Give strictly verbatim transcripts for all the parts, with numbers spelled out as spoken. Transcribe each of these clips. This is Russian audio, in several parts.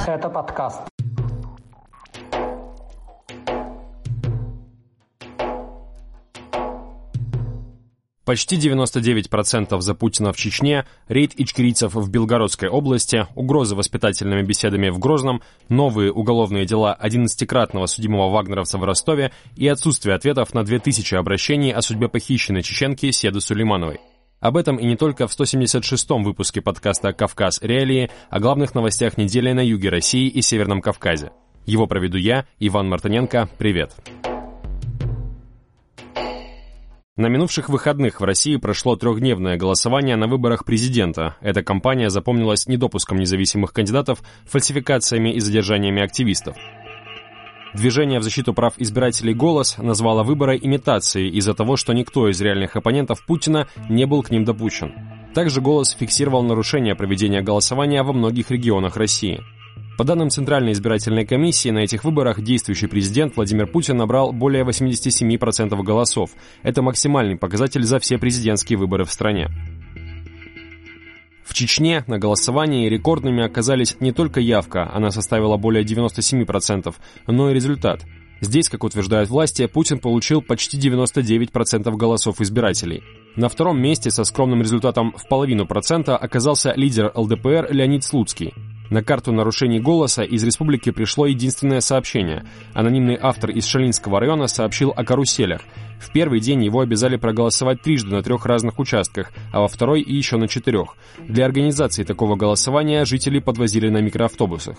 Это подкаст. Почти девяносто девять процентов за Путина в Чечне, рейд ичкерийцев в Белгородской области, угрозы воспитательными беседами в Грозном, новые уголовные дела одиннадцатикратного судимого вагнеровца в Ростове и отсутствие ответов на две тысячи обращений о судьбе похищенной чеченки Седы Сулеймановой. Об этом и не только в сто семьдесят шестом выпуске подкаста «Кавказ. Реалии», о главных новостях недели на юге России и Северном Кавказе. Его проведу я, Иван Мартыненко. Привет. На минувших выходных в России прошло трехдневное голосование на выборах президента. Эта кампания запомнилась недопуском независимых кандидатов, фальсификациями и задержаниями активистов. Движение в защиту прав избирателей «Голос» назвало выборы имитацией из-за того, что никто из реальных оппонентов Путина не был к ним допущен. Также «Голос» фиксировал нарушение проведения голосования во многих регионах России. По данным Центральной избирательной комиссии, на этих выборах действующий президент Владимир Путин набрал более восемьдесят семь процентов голосов. Это максимальный показатель за все президентские выборы в стране. В Чечне на голосовании рекордными оказались не только явка, она составила более девяносто семь процентов, но и результат. Здесь, как утверждают власти, Путин получил почти девяносто девять процентов голосов избирателей. На втором месте со скромным результатом в половину процента оказался лидер эл дэ пэ эр Леонид Слуцкий. На карту нарушений голоса из республики пришло единственное сообщение. Анонимный автор из Шалинского района сообщил о каруселях. В первый день его обязали проголосовать трижды на трех разных участках, а во второй и еще на четырех. Для организации такого голосования жители подвозили на микроавтобусах.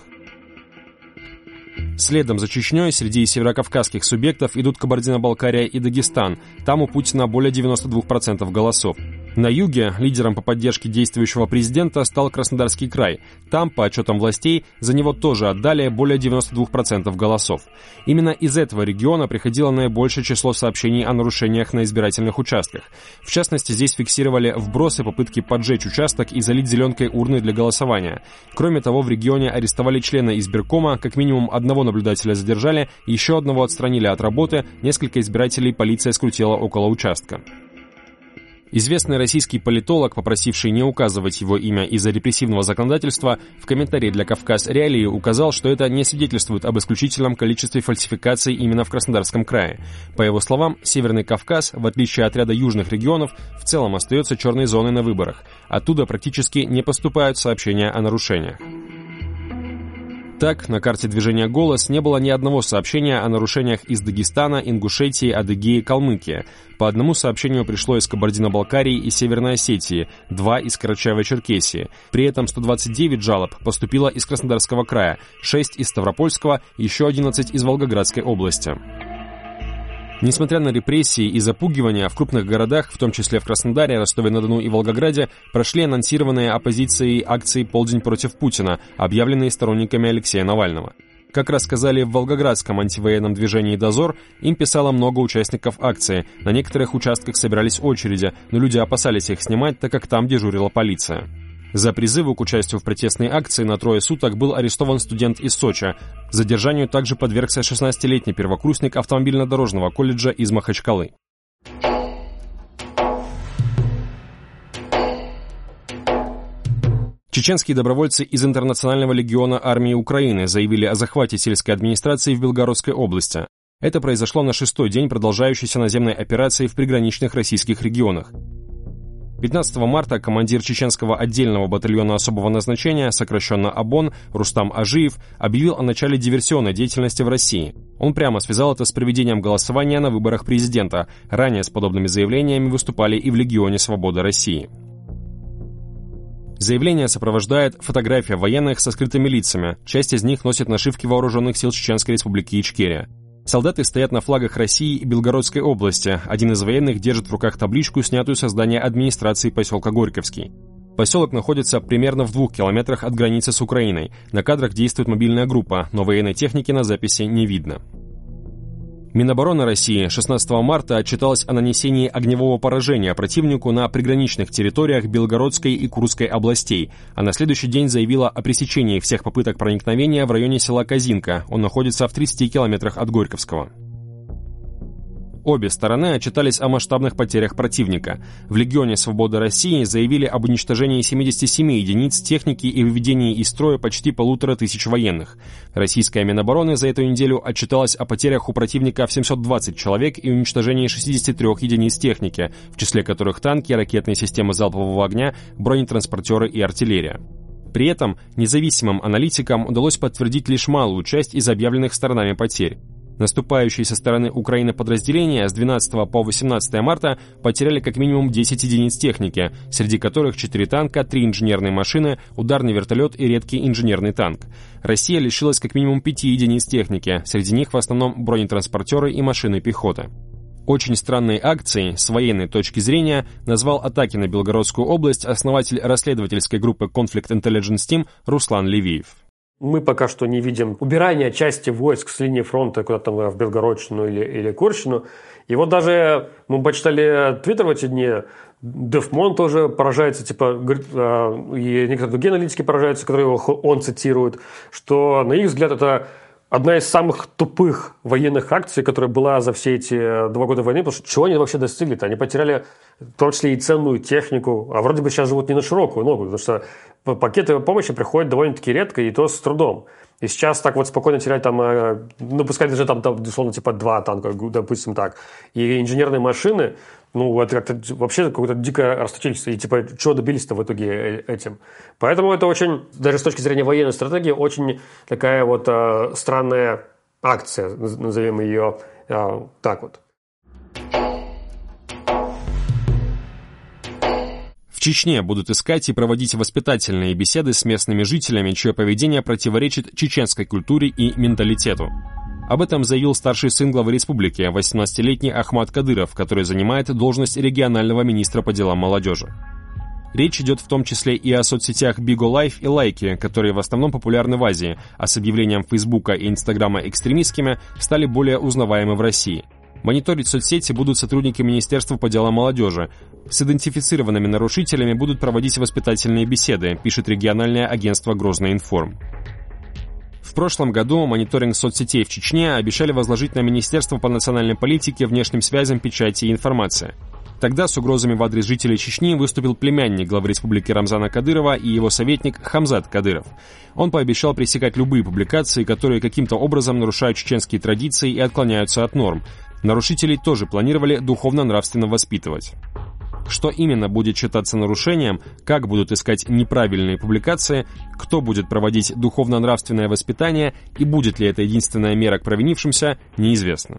Следом за Чечней среди северокавказских субъектов идут Кабардино-Балкария и Дагестан. Там у Путина более девяноста двух процентов голосов. На юге лидером по поддержке действующего президента стал Краснодарский край. Там, по отчетам властей, за него тоже отдали более девяноста двух процентов голосов. Именно из этого региона приходило наибольшее число сообщений о нарушениях на избирательных участках. В частности, здесь фиксировали вбросы, попытки поджечь участок и залить зеленкой урны для голосования. Кроме того, в регионе арестовали члена избиркома, как минимум одного наблюдателя задержали, еще одного отстранили от работы, несколько избирателей полиция скрутила около участка. Известный российский политолог, попросивший не указывать его имя из-за репрессивного законодательства, в комментарии для «Кавказ. Реалии» указал, что это не свидетельствует об исключительном количестве фальсификаций именно в Краснодарском крае. По его словам, Северный Кавказ, в отличие от ряда южных регионов, в целом остается черной зоной на выборах. Оттуда практически не поступают сообщения о нарушениях. Так, на карте движения «Голос» не было ни одного сообщения о нарушениях из Дагестана, Ингушетии, Адыгеи, Калмыкии. По одному сообщению пришло из Кабардино-Балкарии и Северной Осетии, два из Карачаево-Черкесии. При этом сто двадцать девять жалоб поступило из Краснодарского края, шесть из Ставропольского, еще одиннадцать из Волгоградской области. Несмотря на репрессии и запугивания, в крупных городах, в том числе в Краснодаре, Ростове-на-Дону и Волгограде, прошли анонсированные оппозицией акции «Полдень против Путина», объявленные сторонниками Алексея Навального. Как рассказали в волгоградском антивоенном движении «Дозор», им писало много участников акции. На некоторых участках собирались очереди, но люди опасались их снимать, так как там дежурила полиция. За призывы к участию в протестной акции на трое суток был арестован студент из Сочи. Задержанию также подвергся шестнадцатилетний первокурсник автомобильно-дорожного колледжа из Махачкалы. Чеченские добровольцы из Интернационального легиона армии Украины заявили о захвате сельской администрации в Белгородской области. Это произошло на шестой день продолжающейся наземной операции в приграничных российских регионах. пятнадцатого марта командир чеченского отдельного батальона особого назначения, сокращенно ОБОН, Рустам Ажиев, объявил о начале диверсионной деятельности в России. Он прямо связал это с проведением голосования на выборах президента. Ранее с подобными заявлениями выступали и в Легионе Свободы России. Заявление сопровождает фотография военных со скрытыми лицами. Часть из них носит нашивки вооруженных сил Чеченской Республики Ичкерия. Солдаты стоят на флагах России и Белгородской области. Один из военных держит в руках табличку, снятую со здания администрации поселка Горьковский. Поселок находится примерно в двух километрах от границы с Украиной. На кадрах действует мобильная группа, но военной техники на записи не видно. Минобороны России шестнадцатого марта отчиталась о нанесении огневого поражения противнику на приграничных территориях Белгородской и Курской областей, а на следующий день заявила о пресечении всех попыток проникновения в районе села Козинка. Он находится в тридцати километрах от Горьковского. Обе стороны отчитались о масштабных потерях противника. В Легионе Свободы России заявили об уничтожении семидесяти семи единиц техники и выведении из строя почти полутора тысяч военных. Российская Минобороны за эту неделю отчиталась о потерях у противника в семьсот двадцать человек и уничтожении шестидесяти трёх единиц техники, в числе которых танки, ракетные системы залпового огня, бронетранспортеры и артиллерия. При этом независимым аналитикам удалось подтвердить лишь малую часть из объявленных сторонами потерь. Наступающие со стороны Украины подразделения с двенадцатого по восемнадцатое марта потеряли как минимум десять единиц техники, среди которых четыре танка, три инженерные машины, ударный вертолет и редкий инженерный танк. Россия лишилась как минимум пяти единиц техники, среди них в основном бронетранспортеры и машины пехоты. Очень странной акцией, с военной точки зрения, назвал атаки на Белгородскую область основатель расследовательской группы Conflict Intelligence Team Руслан Левиев. Мы пока что не видим убирания части войск с линии фронта куда-то в Белгородщину или, или Курщину. И вот даже мы почитали твиттер в эти дни, Дефмон тоже поражается, типа, и некоторые другие аналитики поражаются, которые он цитирует, что, на их взгляд, это одна из самых тупых военных акций, которая была за все эти два года войны, потому что чего они вообще достигли-то? Они потеряли в том числе и ценную технику, а вроде бы сейчас живут не на широкую ногу, потому что пакеты помощи приходят довольно-таки редко, и то с трудом. И сейчас так вот спокойно терять там, ну, пускай даже там, там условно, типа два танка, допустим так, и инженерные машины, ну, это как-то вообще какое-то дикое расточительство. И типа, чего добились-то в итоге этим? Поэтому это очень, даже с точки зрения военной стратегии, очень такая вот э, странная акция, назовем ее э, так вот. В Чечне будут искать и проводить воспитательные беседы с местными жителями, чье поведение противоречит чеченской культуре и менталитету. Об этом заявил старший сын главы республики, восемнадцатилетний Ахмад Кадыров, который занимает должность регионального министра по делам молодежи. Речь идет в том числе и о соцсетях Bigo Life и Лайки, которые в основном популярны в Азии, а с объявлением Фейсбука и Инстаграма экстремистскими стали более узнаваемы в России. Мониторить соцсети будут сотрудники Министерства по делам молодежи. С идентифицированными нарушителями будут проводить воспитательные беседы, пишет региональное агентство Грозный-Информ. В прошлом году мониторинг соцсетей в Чечне обещали возложить на Министерство по национальной политике, внешним связям, печати и информации. Тогда с угрозами в адрес жителей Чечни выступил племянник главы республики Рамзана Кадырова и его советник Хамзат Кадыров. Он пообещал пресекать любые публикации, которые каким-то образом нарушают чеченские традиции и отклоняются от норм. Нарушителей тоже планировали духовно-нравственно воспитывать. Что именно будет считаться нарушением, как будут искать неправильные публикации, кто будет проводить духовно-нравственное воспитание и будет ли это единственная мера к провинившимся, неизвестно.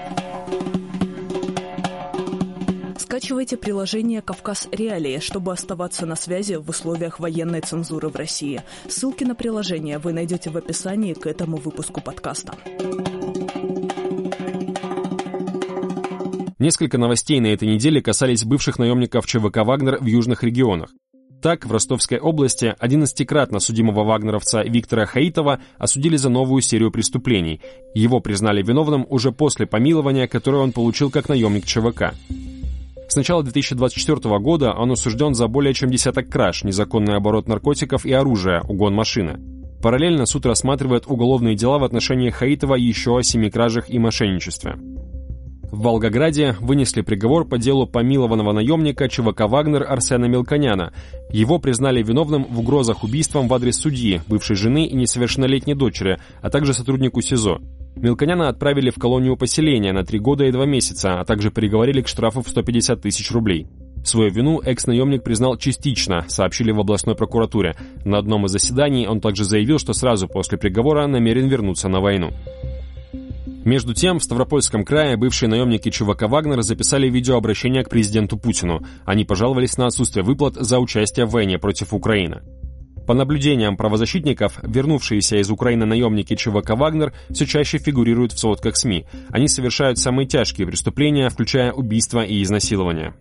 Скачивайте приложение «Кавказ Реалии», чтобы оставаться на связи в условиях военной цензуры в России. Ссылки на приложение вы найдете в описании к этому выпуску подкаста. Несколько новостей на этой неделе касались бывших наемников ЧВК «Вагнер» в южных регионах. Так, в Ростовской области одиннадцатикратно судимого вагнеровца Виктора Хаитова осудили за новую серию преступлений. Его признали виновным уже после помилования, которое он получил как наемник ЧВК. С начала две тысячи двадцать четвёртого года он осужден за более чем десяток краж, незаконный оборот наркотиков и оружия, угон машины. Параллельно суд рассматривает уголовные дела в отношении Хаитова еще о семи кражах и мошенничестве. В Волгограде вынесли приговор по делу помилованного наемника ЧВК «Вагнер» Арсена Мелконяна. Его признали виновным в угрозах убийством в адрес судьи, бывшей жены и несовершеннолетней дочери, а также сотруднику СИЗО. Мелконяна отправили в колонию поселения на три года и два месяца, а также приговорили к штрафу в сто пятьдесят тысяч рублей. Свою вину экс-наемник признал частично, сообщили в областной прокуратуре. На одном из заседаний он также заявил, что сразу после приговора намерен вернуться на войну. Между тем, в Ставропольском крае бывшие наемники ЧВК «Вагнер» записали видеообращение к президенту Путину. Они пожаловались на отсутствие выплат за участие в войне против Украины. По наблюдениям правозащитников, вернувшиеся из Украины наемники ЧВК «Вагнер» все чаще фигурируют в сводках СМИ. Они совершают самые тяжкие преступления, включая убийства и изнасилования.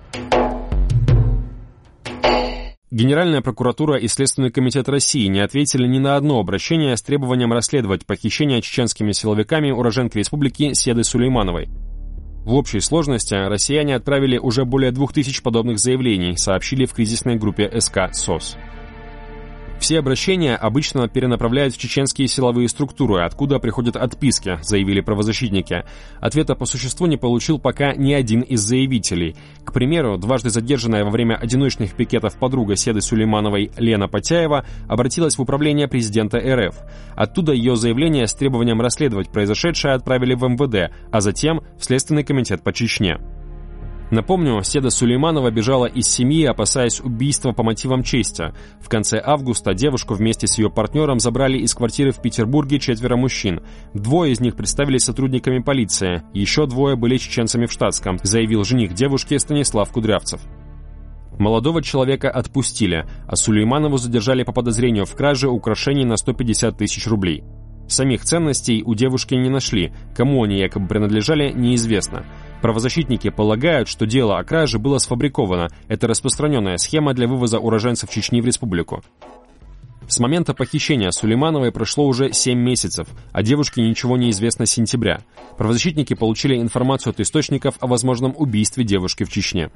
Генеральная прокуратура и Следственный комитет России не ответили ни на одно обращение с требованием расследовать похищение чеченскими силовиками уроженки республики Седы Сулеймановой. В общей сложности россияне отправили уже более двух тысяч подобных заявлений, сообщили в кризисной группе СК СОС. В Все обращения обычно перенаправляют в чеченские силовые структуры, откуда приходят отписки, заявили правозащитники. Ответа по существу не получил пока ни один из заявителей. К примеру, дважды задержанная во время одиночных пикетов подруга Седы Сулеймановой Лена Потяева обратилась в управление президента эр эф. Оттуда ее заявление с требованием расследовать произошедшее отправили в эм вэ дэ, а затем в Следственный комитет по Чечне. Напомню, Седа Сулейманова бежала из семьи, опасаясь убийства по мотивам чести. В конце августа девушку вместе с ее партнером забрали из квартиры в Петербурге четверо мужчин. Двое из них представились сотрудниками полиции, еще двое были чеченцами в штатском, заявил жених девушки Станислав Кудрявцев. Молодого человека отпустили, а Сулейманову задержали по подозрению в краже украшений на сто пятьдесят тысяч рублей. Самих ценностей у девушки не нашли, кому они якобы принадлежали, неизвестно. Правозащитники полагают, что дело о краже было сфабриковано. Это распространенная схема для вывоза уроженцев Чечни в республику. С момента похищения Сулеймановой прошло уже семь месяцев, а девушке ничего не известно с сентября. Правозащитники получили информацию от источников о возможном убийстве девушки в Чечне.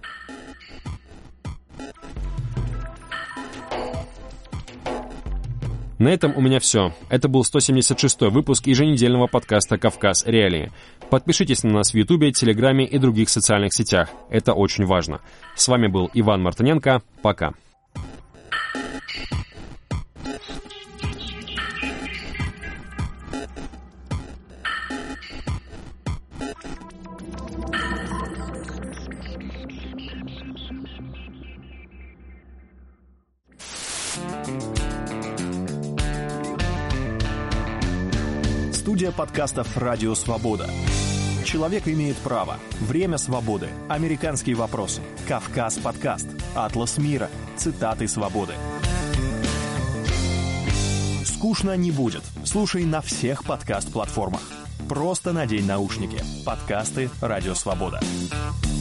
На этом у меня все. Это был сто семьдесят шестой выпуск еженедельного подкаста «Кавказ Реалии». Подпишитесь на нас в Ютубе, Телеграме и других социальных сетях. Это очень важно. С вами был Иван Мартыненко. Пока. Студия подкастов «Радио Свобода». Человек имеет право. Время свободы. Американские вопросы. Кавказ подкаст. Атлас мира. Цитаты свободы. Скучно не будет. Слушай на всех подкаст-платформах. Просто надень наушники. Подкасты «Радио Свобода».